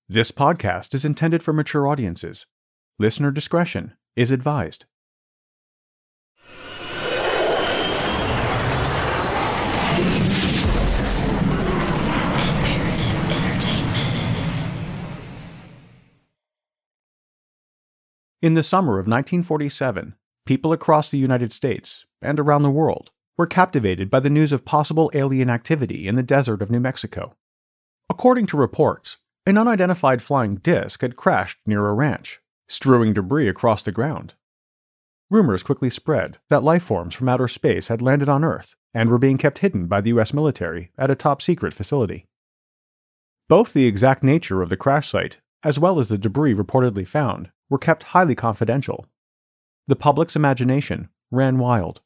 This podcast is intended for mature audiences. Listener discretion is advised. In the summer of 1947, people across the United States and around the world were captivated by the news of possible alien activity in the desert of New Mexico. According to reports, an unidentified flying disc had crashed near a ranch, strewing debris across the ground. Rumors quickly spread that life forms from outer space had landed on Earth and were being kept hidden by the U.S. military at a top-secret facility. Both the exact nature of the crash site, as well as the debris reportedly found, were kept highly confidential. The public's imagination ran wild.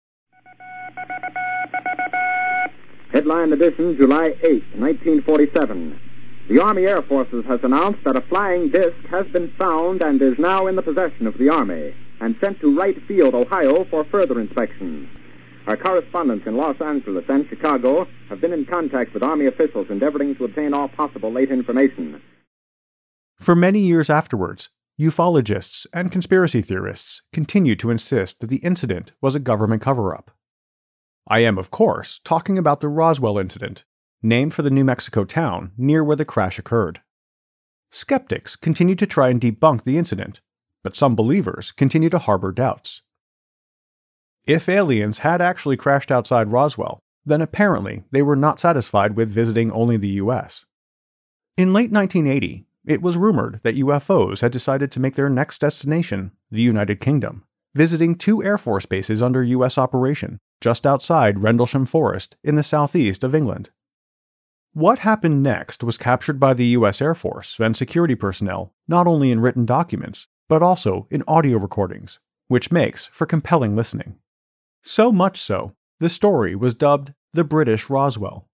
Headline edition, July 8, 1947. The Army Air Forces has announced that a flying disc has been found and is now in the possession of the Army and sent to Wright Field, Ohio for further inspection. Our correspondents in Los Angeles and Chicago have been in contact with Army officials endeavoring to obtain all possible late information. For many years afterwards, ufologists and conspiracy theorists continued to insist that the incident was a government cover-up. I am, of course, talking about the Roswell incident, named for the New Mexico town near where the crash occurred. Skeptics continue to try and debunk the incident, but some believers continue to harbor doubts. If aliens had actually crashed outside Roswell, then apparently they were not satisfied with visiting only the U.S. In late 1980, it was rumored that UFOs had decided to make their next destination the United Kingdom, visiting 2 Air Force bases under U.S. operation just outside Rendlesham Forest in the southeast of England. What happened next was captured by the U.S. Air Force and security personnel not only in written documents, but also in audio recordings, which makes for compelling listening. So much so, the story was dubbed the British Roswell.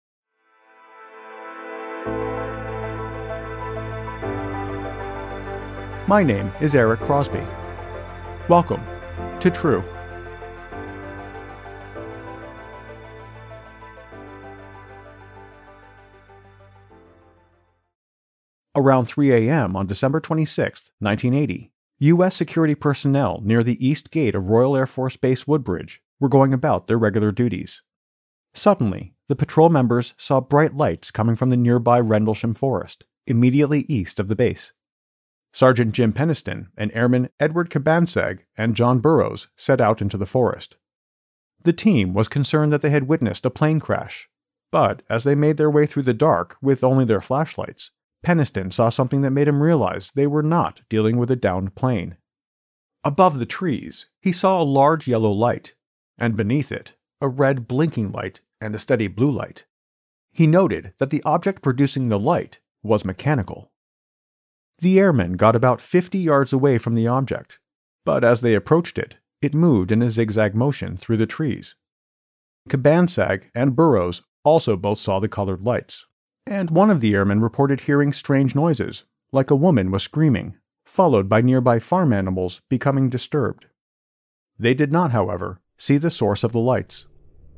My name is Eric Crosby. Welcome to True. Around 3 a.m. on December 26, 1980, U.S. security personnel near the east gate of Royal Air Force Base Woodbridge were going about their regular duties. Suddenly, the patrol members saw bright lights coming from the nearby Rendlesham Forest, immediately east of the base. Sergeant Jim Penniston and Airman Edward Cabansag and John Burroughs set out into the forest. The team was concerned that they had witnessed a plane crash, but as they made their way through the dark with only their flashlights, Penniston saw something that made him realize they were not dealing with a downed plane. Above the trees, he saw a large yellow light, and beneath it, a red blinking light and a steady blue light. He noted that the object producing the light was mechanical. The airmen got about 50 yards away from the object, but as they approached it, it moved in a zigzag motion through the trees. Cabansag and Burroughs also both saw the colored lights, and one of the airmen reported hearing strange noises, like a woman was screaming, followed by nearby farm animals becoming disturbed. They did not, however, see the source of the lights.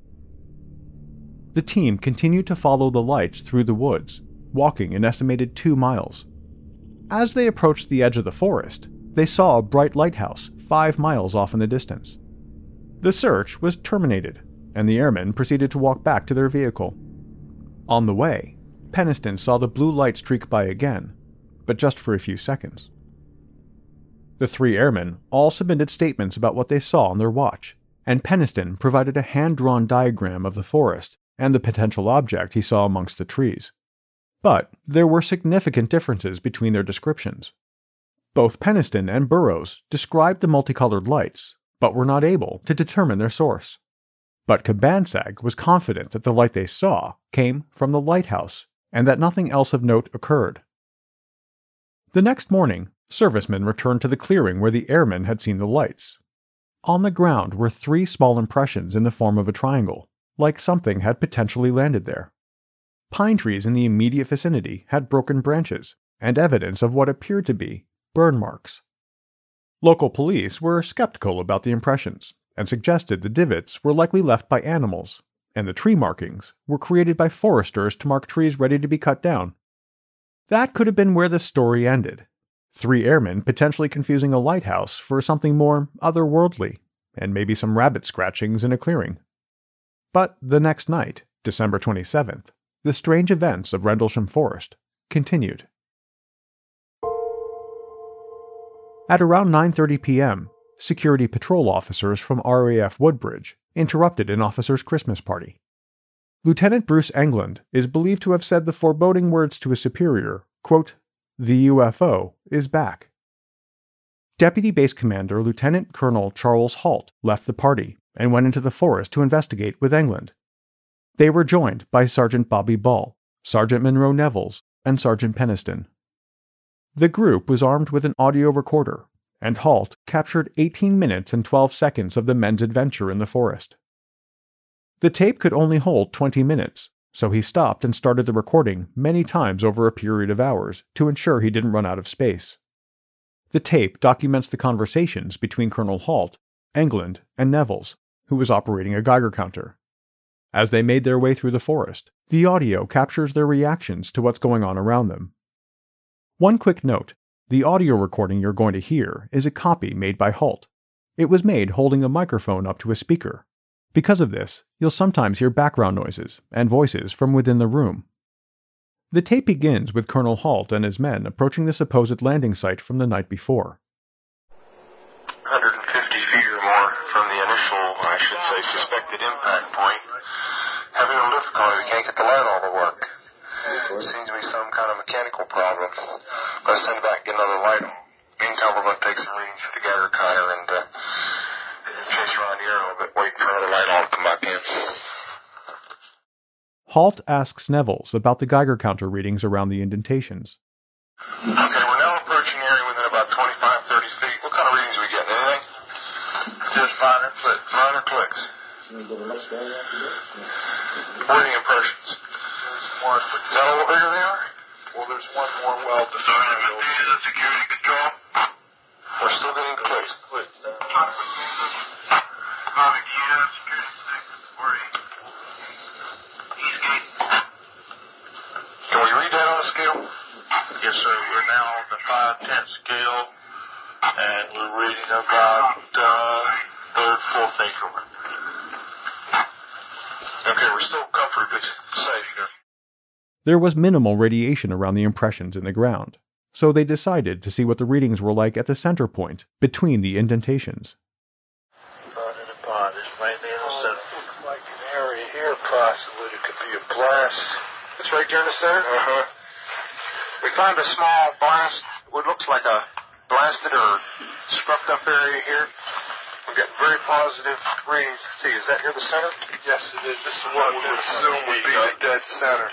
The team continued to follow the lights through the woods, walking an estimated 2 miles. As they approached the edge of the forest, they saw a bright lighthouse 5 miles off in the distance. The search was terminated, and the airmen proceeded to walk back to their vehicle. On the way, Penniston saw the blue light streak by again, but just for a few seconds. The 3 airmen all submitted statements about what they saw on their watch, and Penniston provided a hand-drawn diagram of the forest and the potential object he saw amongst the trees. But there were significant differences between their descriptions. Both Penniston and Burroughs described the multicolored lights, but were not able to determine their source. But Cabansag was confident that the light they saw came from the lighthouse, and that nothing else of note occurred. The next morning, servicemen returned to the clearing where the airmen had seen the lights. On the ground were 3 small impressions in the form of a triangle, like something had potentially landed there. Pine trees in the immediate vicinity had broken branches, and evidence of what appeared to be burn marks. Local police were skeptical about the impressions, and suggested the divots were likely left by animals, and the tree markings were created by foresters to mark trees ready to be cut down. That could have been where the story ended. 3 airmen potentially confusing a lighthouse for something more otherworldly, and maybe some rabbit scratchings in a clearing. But the next night, December 27th, the strange events of Rendlesham Forest continued. At around 9:30 p.m., security patrol officers from RAF Woodbridge interrupted an officer's Christmas party. Lieutenant Bruce England is believed to have said the foreboding words to his superior, quote, "The UFO is back." Deputy Base Commander Lieutenant Colonel Charles Halt left the party and went into the forest to investigate with England. They were joined by Sergeant Bobby Ball, Sergeant Monroe Nevels, and Sergeant Peniston. The group was armed with an audio recorder, and Halt captured 18 minutes and 12 seconds of the men's adventure in the forest. The tape could only hold 20 minutes, so he stopped and started the recording many times over a period of hours to ensure he didn't run out of space. The tape documents the conversations between Colonel Halt, England, and Nevels, who was operating a Geiger counter. As they made their way through the forest, the audio captures their reactions to what's going on around them. One quick note, the audio recording you're going to hear is a copy made by Halt. It was made holding a microphone up to a speaker. Because of this, you'll sometimes hear background noises and voices from within the room. The tape begins with Colonel Halt and his men approaching the supposed landing site from the night before. 150 feet or more from the initial, suspected impact point. Having a little difficulty, we can't get the light all to work. Seems to be some kind of mechanical problem. Let's send it back and get another light on. Meantime, we're going to take some readings at the Geiger counter and chase around here a little bit, wait for another light on to come back in. Halt asks Nevels about the Geiger counter readings around the indentations. Okay, we're now approaching the area within about 25-30 feet. What kind of readings are we getting? Anything? Just minor clicks. Minor clicks. What are the impressions? Is that all the bigger they are? Well, there's one more well defined. The security control? We're still getting clicks. Can we read that on a scale? Yes, sir. We're now on the 5/10 scale, and we're reading about third, fourth increment. Okay, we're still comfortably safe here. There was minimal radiation around the impressions in the ground, so they decided to see what the readings were like at the center point between the indentations. Found in a pond. There's mainly in the center. Looks like an area here, possibly. It could be a blast. It's right there in the center? Uh-huh. We found a small blast, what looks like a blasted or scruffed up area here. We've got very positive readings. Let's see, is that here the center? Yes, it is. This is what we would assume would be the dead center.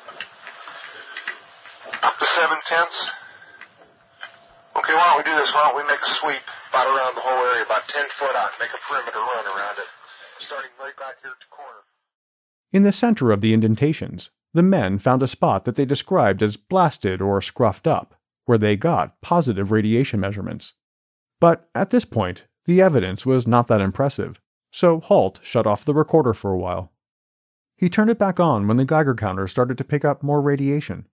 Up to 7/10. Okay, why don't we do this? Why don't we make a sweep about around the whole area, about 10 foot out, and make a perimeter run around it, starting right back here at the corner. In the center of the indentations, the men found a spot that they described as blasted or scruffed up, where they got positive radiation measurements. But at this point, the evidence was not that impressive, so Halt shut off the recorder for a while. He turned it back on when the Geiger counter started to pick up more radiation.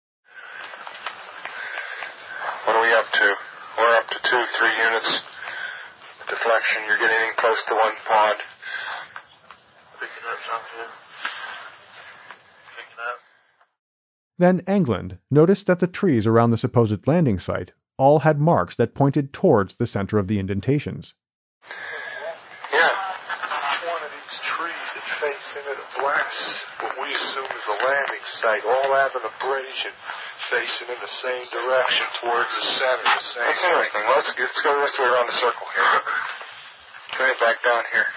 What are we up to? We're up to 2-3 units deflection. You're getting in close to one pod. Picking up something. Picking up. Then England noticed that the trees around the supposed landing site all had marks that pointed towards the center of the indentations. Yeah. One of these trees that face into the blast, what we assume is a landing site, all having a abrasion facing in the same direction towards the center. That's interesting. Let's go the rest of the way around the circle here. Turn it back down here.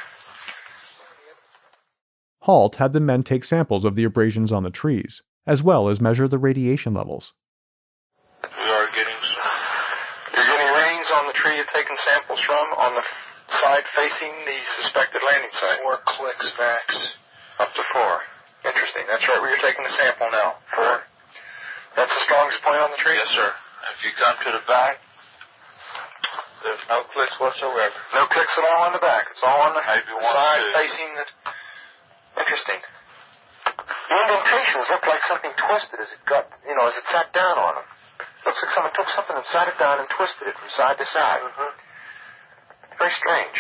Halt had the men take samples of the abrasions on the trees, as well as measure the radiation levels. We are getting some. You're getting readings on the tree you're taking samples from on the side facing the suspected landing site. 4 clicks max. Up to 4. Interesting. That's right where you're taking the sample now. 4. That's the strongest point on the tree? Yes, sir. If you come to the back, there's no clicks whatsoever. No clicks at all on the back. It's all on the Maybe one, side two. facing the... Interesting. The indentations look like something twisted as it sat down on them. Looks like someone took something and sat it down and twisted it from side to side. Very strange.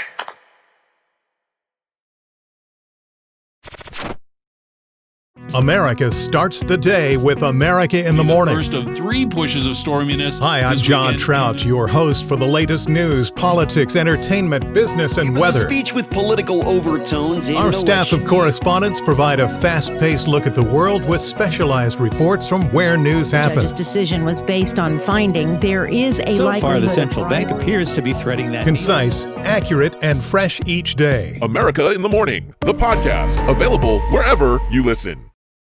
America starts the day with America in the Morning. First of 3 pushes of storminess. Hi, I'm John Trout, your host for the latest news, politics, entertainment, business, and weather. A speech with political overtones. Our staff of correspondents provide a fast-paced look at the world with specialized reports from where news happens. The decision was based on finding there is a likelihood. So far, the central bank appears to be threading that. Concise, accurate, and fresh each day. America in the Morning, the podcast, available wherever you listen.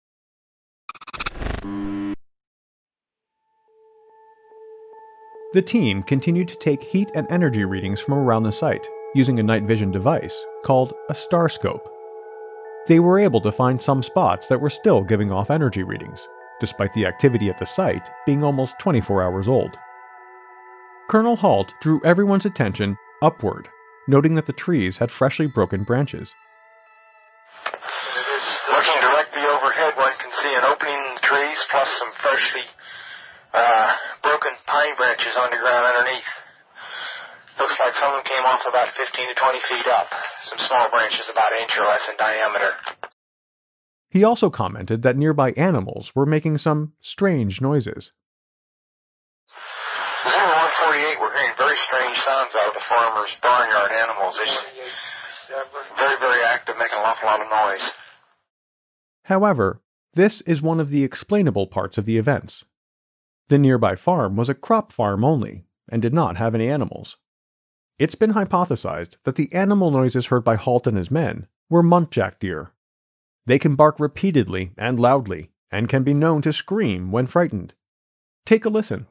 The team continued to take heat and energy readings from around the site using a night vision device called a starscope. They were able to find some spots that were still giving off energy readings, despite the activity at the site being almost 24 hours old. Colonel Halt drew everyone's attention upward, noting that the trees had freshly broken branches. Looking directly overhead, one can see an opening in the trees plus some freshly broken pine branches on the ground underneath. Looks like some of them came off about 15 to 20 feet up. Some small branches about an inch or less in diameter. He also commented that nearby animals were making some strange noises. 0148, we're hearing very strange sounds out of the farmer's barnyard animals. They're very, very active, making an awful lot of noise. However, this is one of the explainable parts of the events. The nearby farm was a crop farm only, and did not have any animals. It's been hypothesized that the animal noises heard by Halt and his men were muntjac deer. They can bark repeatedly and loudly, and can be known to scream when frightened. Take a listen.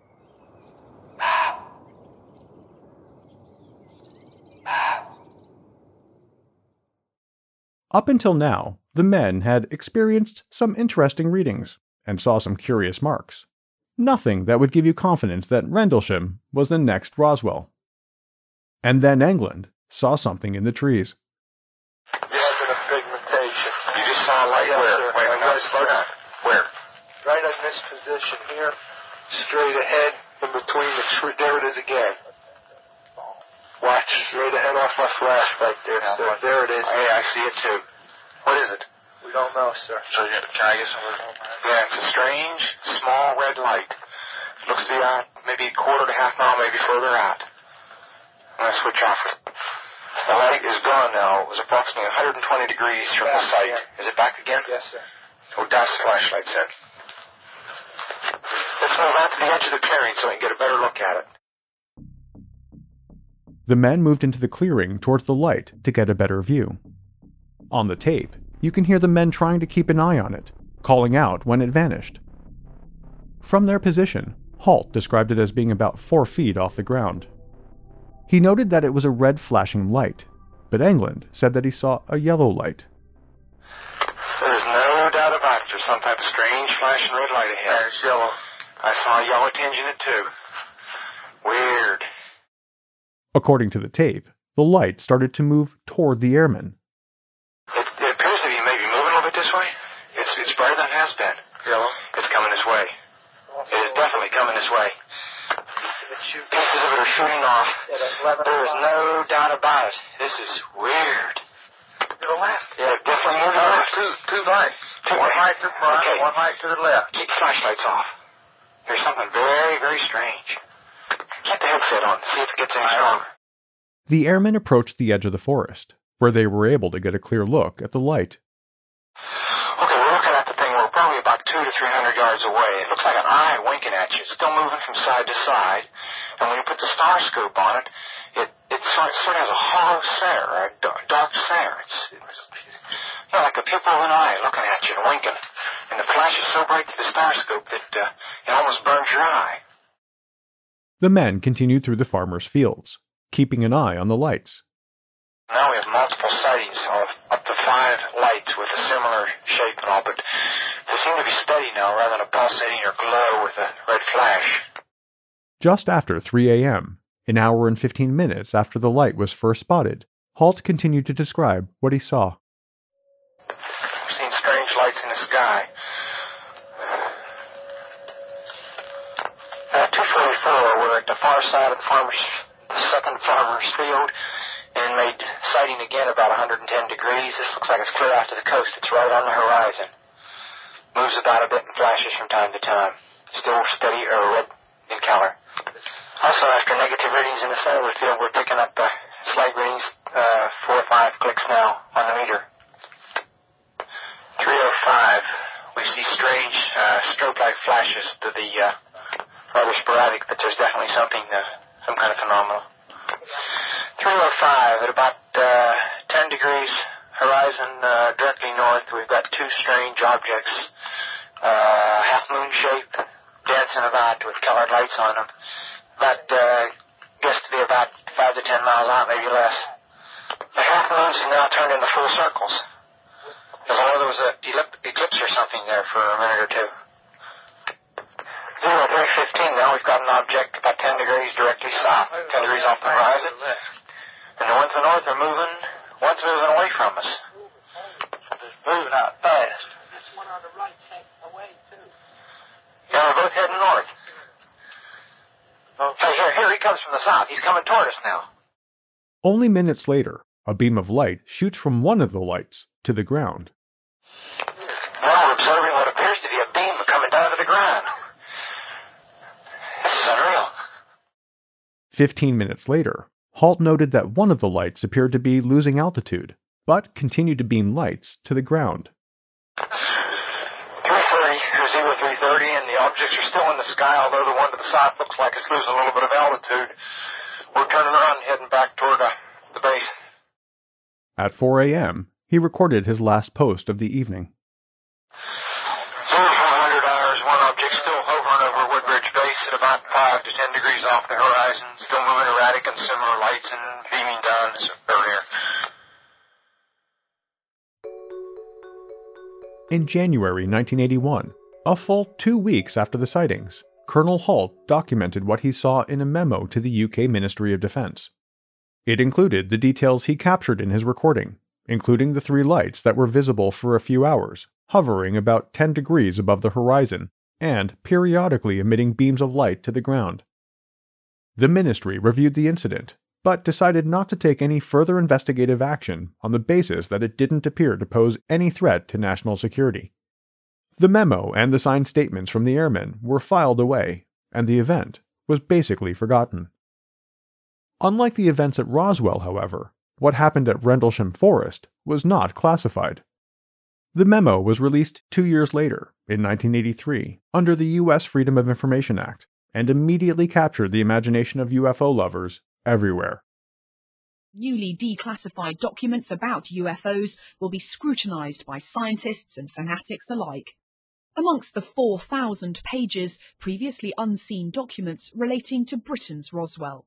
Up until now, the men had experienced some interesting readings, and saw some curious marks. Nothing that would give you confidence that Rendlesham was the next Roswell. And then England saw something in the trees. Yes, in a pigmentation. You just saw a light where? Wait, no, slow down. Where? Right in this position here, straight ahead, in between the tree. There it is again. Watch, straight ahead off my flashlight there, sir. There it is. Hey, I see it too. What is it? We don't know, sir. So can I get some? Yeah, it's a strange, small red light. Looks to be out maybe a quarter to half mile, maybe further out. I'm going to switch off. The light is gone now. It was approximately 120 degrees from the site. Is it back again? Yes, sir. Oh, that's the flashlight, sir. Let's move out to the edge of the clearing so we can get a better look at it. The men moved into the clearing towards the light to get a better view. On the tape, you can hear the men trying to keep an eye on it, calling out when it vanished. From their position, Halt described it as being about 4 feet off the ground. He noted that it was a red flashing light, but England said that he saw a yellow light. There's no doubt about it. There's some type of strange flashing red light ahead. It's yellow. I saw a yellow tinge in it too. Weird. According to the tape, the light started to move toward the airmen. It appears to be maybe moving a little bit this way. It's brighter than it has been. Yellow. It's coming this way. It is definitely coming this way. Pieces of it are shooting off. There is no doubt about it. This is weird. To the left. Yeah, definitely moving to the left. Two lights. One light to the front, okay. One light to the left. Keep the flashlights off. There's something very, very strange. Get the headset on, see if it gets any stronger. The airmen approached the edge of the forest, where they were able to get a clear look at the light. Okay, we're looking at the thing. We're probably about 200 to 300 yards away. It looks like an eye winking at you. It's still moving from side to side. And when you put the starscope on it, it sort of has a hollow stare, a dark stare. It's like the pupil of an eye looking at you and winking. And the flash is so bright through the starscope that it almost burns your eye. The men continued through the farmers' fields, keeping an eye on the lights. Now we have multiple sightings of up to 5 lights with a similar shape and all, but they seem to be steady now rather than a pulsating or glow with a red flash. Just after 3 a.m., an hour and 15 minutes after the light was first spotted, Halt continued to describe what he saw. We've seen strange lights in the the sky. 244, we're at the far side of the second farmer's field, and made sighting again about 110 degrees. This looks like it's clear out to the coast. It's right on the horizon. Moves about a bit and flashes from time to time. Still steady or red in color. Also, after negative readings in the center of the field, we're picking up slight readings, 4 or 5 clicks now on the meter. 305, we see strange strobe-like flashes to the rather sporadic, but there's definitely something, some kind of phenomenon. 305, at about 10 degrees horizon directly north, we've got 2 strange objects, half-moon shape, dancing about with colored lights on them. About, guess to be about 5 to 10 miles out, maybe less. The half-moons have now turned into full circles. As though there was an eclipse or something there for a minute or two. 0315 now, we've got an object about 10 degrees directly south, 10 degrees off the horizon. And the ones in the north are moving, one's moving away from us. It's moving out fast. This one on the right takes away too. Yeah, we're both heading north. Okay, here he comes from the south. He's coming toward us now. Only minutes later, a beam of light shoots from one of the lights to the ground. Now we're observing what appears to be a beam coming down to the ground. This is unreal. 15 minutes later, Halt noted that one of the lights appeared to be losing altitude, but continued to beam lights to the ground. 330, 0330, and the objects are still in the sky, although the one to the south looks like it's losing a little bit of altitude. We're turning around and heading back toward the base. At 4 a.m., he recorded his last post of the evening. 0400 hours, one object still hovering over Woodbridge Base at about 5 to 10 degrees off the horizon, still moving erratic and similar lights and beaming down as earlier. In January 1981, a full 2 weeks after the sightings, Colonel Halt documented what he saw in a memo to the UK Ministry of Defence. It included the details he captured in his recording, including the 3 lights that were visible for a few hours, hovering about 10 degrees above the horizon, and periodically emitting beams of light to the ground. The ministry reviewed the incident, but decided not to take any further investigative action on the basis that it didn't appear to pose any threat to national security. The memo and the signed statements from the airmen were filed away, and the event was basically forgotten. Unlike the events at Roswell, however, what happened at Rendlesham Forest was not classified. The memo was released 2 years later, in 1983, under the U.S. Freedom of Information Act, and immediately captured the imagination of UFO lovers everywhere. Newly declassified documents about UFOs will be scrutinized by scientists and fanatics alike. Amongst the 4,000 pages, previously unseen documents relating to Britain's Roswell.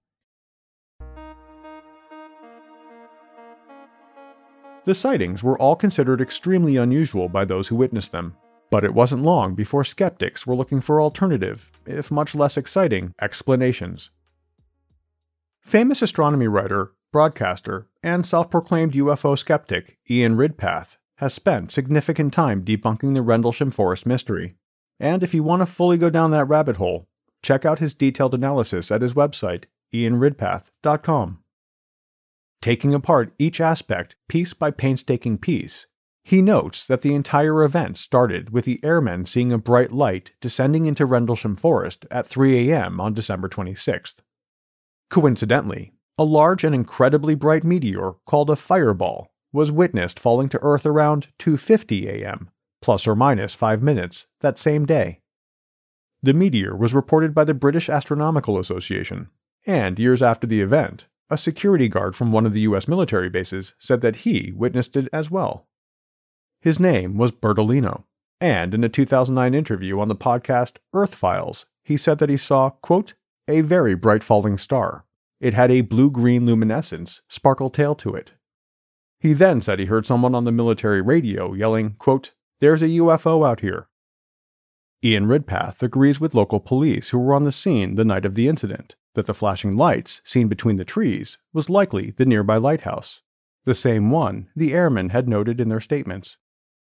The sightings were all considered extremely unusual by those who witnessed them, but it wasn't long before skeptics were looking for alternative, if much less exciting, explanations. Famous astronomy writer, broadcaster, and self-proclaimed UFO skeptic Ian Ridpath has spent significant time debunking the Rendlesham Forest mystery, and if you want to fully go down that rabbit hole, check out his detailed analysis at his website, ianridpath.com. Taking apart each aspect piece by painstaking piece, he notes that the entire event started with the airmen seeing a bright light descending into Rendlesham Forest at 3 a.m. on December 26th. Coincidentally, a large and incredibly bright meteor called a fireball was witnessed falling to Earth around 2:50 a.m., plus or minus 5 minutes, that same day. The meteor was reported by the British Astronomical Association, and years after the event, a security guard from one of the U.S. military bases said that he witnessed it as well. His name was Bertolino, and in a 2009 interview on the podcast Earth Files, he said that he saw, quote, a very bright falling star. It had a blue-green luminescence, sparkle tail to it. He then said he heard someone on the military radio yelling, quote, there's a UFO out here. Ian Ridpath agrees with local police who were on the scene the night of the incident that the flashing lights seen between the trees was likely the nearby lighthouse, the same one the airmen had noted in their statements.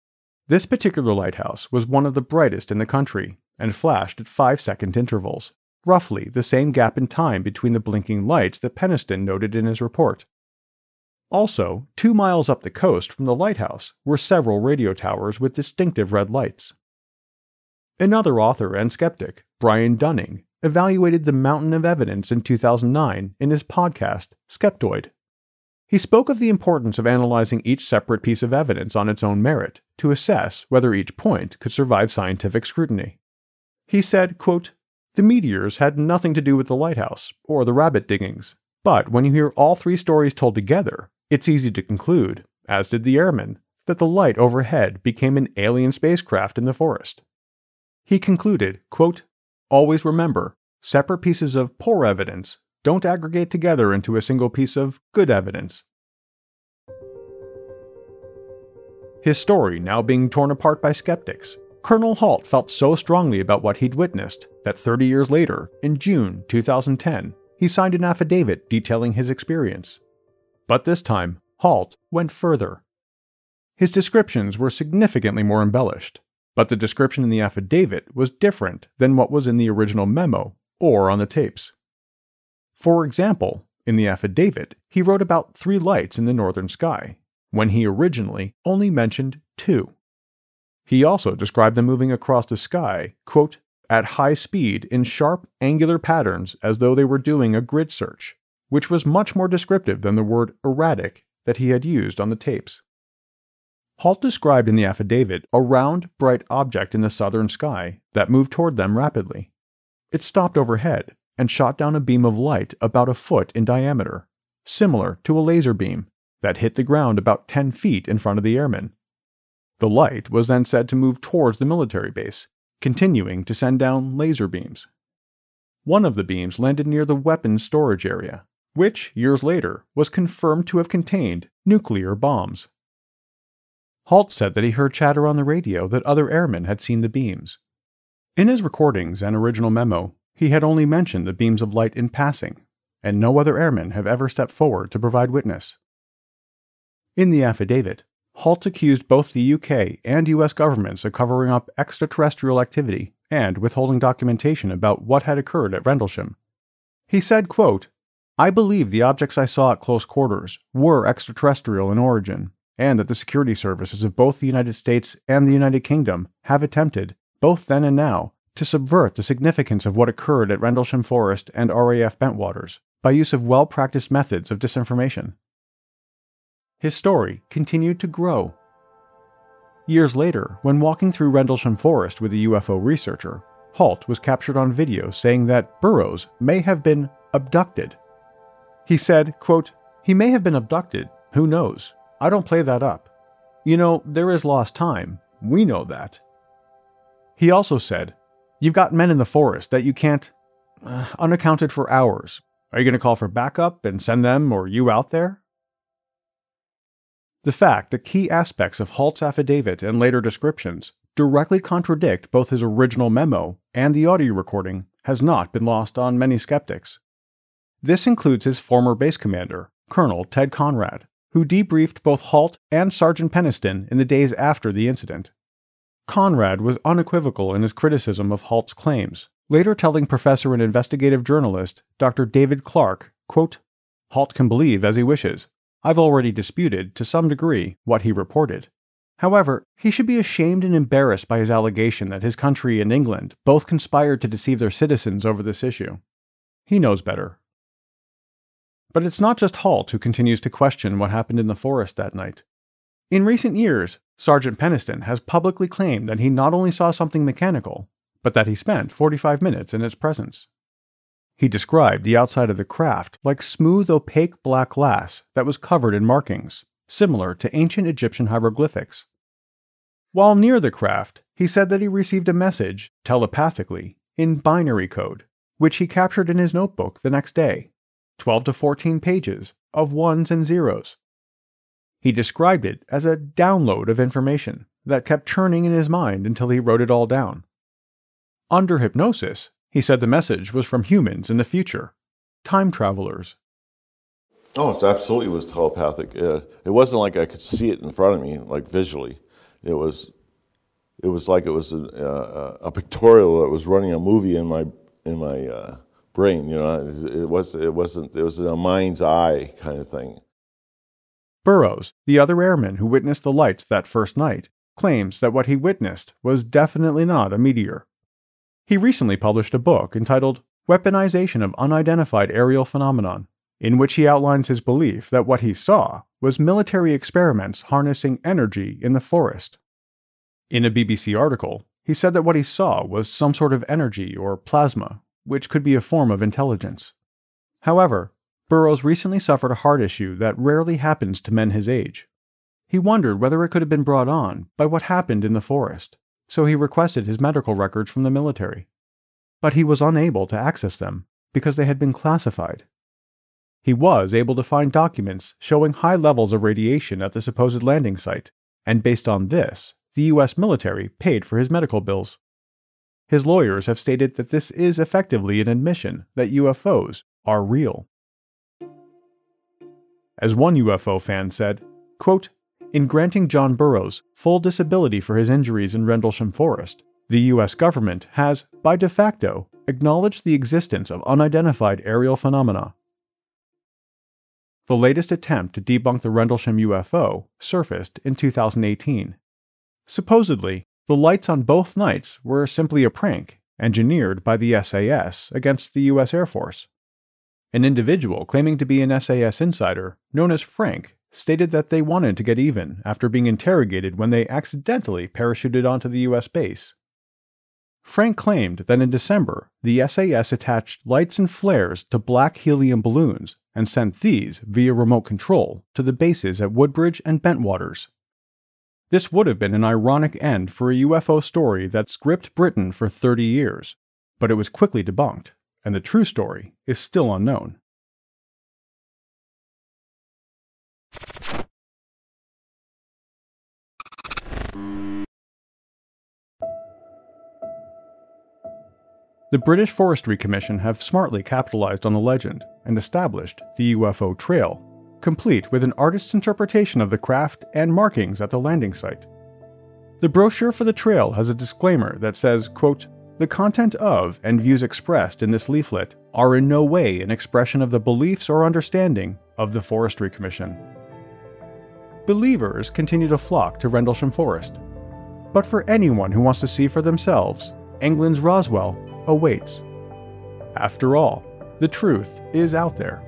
This particular lighthouse was one of the brightest in the country and flashed at 5-second intervals, roughly the same gap in time between the blinking lights that Penniston noted in his report. Also, 2 miles up the coast from the lighthouse were several radio towers with distinctive red lights. Another author and skeptic, Brian Dunning, evaluated the mountain of evidence in 2009 in his podcast, Skeptoid. He spoke of the importance of analyzing each separate piece of evidence on its own merit to assess whether each point could survive scientific scrutiny. He said, quote, "The meteors had nothing to do with the lighthouse or the rabbit diggings, but when you hear all 3 stories told together, it's easy to conclude, as did the airmen, that the light overhead became an alien spacecraft in the forest." He concluded, quote, "Always remember, separate pieces of poor evidence don't aggregate together into a single piece of good evidence." His story now being torn apart by skeptics, Colonel Halt felt so strongly about what he'd witnessed that 30 years later, in June 2010, he signed an affidavit detailing his experience. But this time, Halt went further. His descriptions were significantly more embellished, but the description in the affidavit was different than what was in the original memo or on the tapes. For example, in the affidavit, he wrote about 3 lights in the northern sky, when he originally only mentioned 2. He also described them moving across the sky, quote, "at high speed in sharp, angular patterns as though they were doing a grid search," which was much more descriptive than the word erratic that he had used on the tapes. Halt described in the affidavit a round, bright object in the southern sky that moved toward them rapidly. It stopped overhead and shot down a beam of light about a foot in diameter, similar to a laser beam, that hit the ground about 10 feet in front of the airmen. The light was then said to move towards the military base, continuing to send down laser beams. One of the beams landed near the weapons storage area, which, years later, was confirmed to have contained nuclear bombs. Halt said that he heard chatter on the radio that other airmen had seen the beams. In his recordings and original memo, he had only mentioned the beams of light in passing, and no other airmen have ever stepped forward to provide witness. In the affidavit, Halt accused both the UK and US governments of covering up extraterrestrial activity and withholding documentation about what had occurred at Rendlesham. He said, quote, "I believe the objects I saw at close quarters were extraterrestrial in origin, and that the security services of both the United States and the United Kingdom have attempted, both then and now, to subvert the significance of what occurred at Rendlesham Forest and RAF Bentwaters by use of well-practiced methods of disinformation." His story continued to grow. Years later, when walking through Rendlesham Forest with a UFO researcher, Halt was captured on video saying that Burroughs may have been abducted. He said, quote, "He may have been abducted, who knows? I don't play that up. You know, there is lost time. We know that." He also said, "You've got men in the forest that you can't, unaccounted for hours. Are you going to call for backup and send them or you out there?" The fact that key aspects of Halt's affidavit and later descriptions directly contradict both his original memo and the audio recording has not been lost on many skeptics. This includes his former base commander, Colonel Ted Conrad, who debriefed both Halt and Sergeant Penniston in the days after the incident. Conrad was unequivocal in his criticism of Halt's claims, later telling professor and investigative journalist Dr. David Clark, quote, "Halt can believe as he wishes. I've already disputed, to some degree, what he reported. However, he should be ashamed and embarrassed by his allegation that his country and England both conspired to deceive their citizens over this issue. He knows better." But it's not just Halt who continues to question what happened in the forest that night. In recent years, Sergeant Penniston has publicly claimed that he not only saw something mechanical, but that he spent 45 minutes in its presence. He described the outside of the craft like smooth, opaque black glass that was covered in markings, similar to ancient Egyptian hieroglyphics. While near the craft, he said that he received a message, telepathically, in binary code, which he captured in his notebook the next day, 12 to 14 pages of ones and zeros. He described it as a download of information that kept churning in his mind until he wrote it all down. Under hypnosis, he said the message was from humans in the future, time travelers. Oh, it absolutely was telepathic. It wasn't like I could see it in front of me, like visually. It was it was like it was a pictorial that was running a movie in my brain. You know, it was a mind's eye kind of thing. Burroughs, the other airman who witnessed the lights that first night, claims that what he witnessed was definitely not a meteor. He recently published a book entitled Weaponization of Unidentified Aerial Phenomenon, in which he outlines his belief that what he saw was military experiments harnessing energy in the forest. In a BBC article, he said that what he saw was some sort of energy or plasma, which could be a form of intelligence. However, Burroughs recently suffered a heart issue that rarely happens to men his age. He wondered whether it could have been brought on by what happened in the forest, so he requested his medical records from the military. But he was unable to access them because they had been classified. He was able to find documents showing high levels of radiation at the supposed landing site, and based on this, the U.S. military paid for his medical bills. His lawyers have stated that this is effectively an admission that UFOs are real. As one UFO fan said, quote, "In granting John Burroughs full disability for his injuries in Rendlesham Forest, the U.S. government has, by de facto, acknowledged the existence of unidentified aerial phenomena." The latest attempt to debunk the Rendlesham UFO surfaced in 2018. Supposedly, the lights on both nights were simply a prank engineered by the SAS against the U.S. Air Force. An individual claiming to be an SAS insider, known as Frank, stated that they wanted to get even after being interrogated when they accidentally parachuted onto the U.S. base. Frank claimed that in December, the SAS attached lights and flares to black helium balloons and sent these via remote control to the bases at Woodbridge and Bentwaters. This would have been an ironic end for a UFO story that's gripped Britain for 30 years, but it was quickly debunked, and the true story is still unknown. The British Forestry Commission have smartly capitalized on the legend and established the UFO Trail, complete with an artist's interpretation of the craft and markings at the landing site. The brochure for the trail has a disclaimer that says, quote, "The content of and views expressed in this leaflet are in no way an expression of the beliefs or understanding of the Forestry Commission." Believers continue to flock to Rendlesham Forest, but for anyone who wants to see for themselves, England's Roswell awaits. After all, the truth is out there.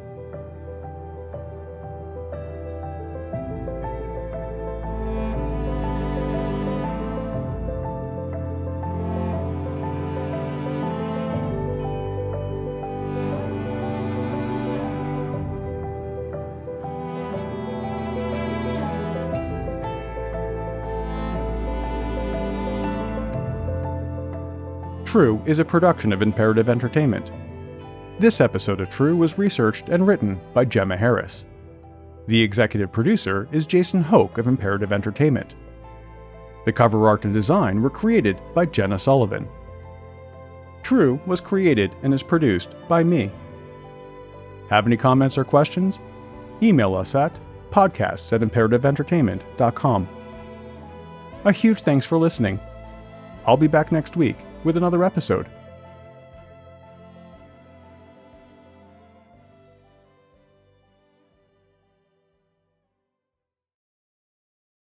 True is a production of Imperative Entertainment. This episode of True was researched and written by Gemma Harris. The executive producer is Jason Hoke of Imperative Entertainment. The cover art and design were created by Jenna Sullivan. True was created and is produced by me. Have any comments or questions? Email us at podcasts@imperativeentertainment.com. A huge thanks for listening. I'll be back next week with another episode.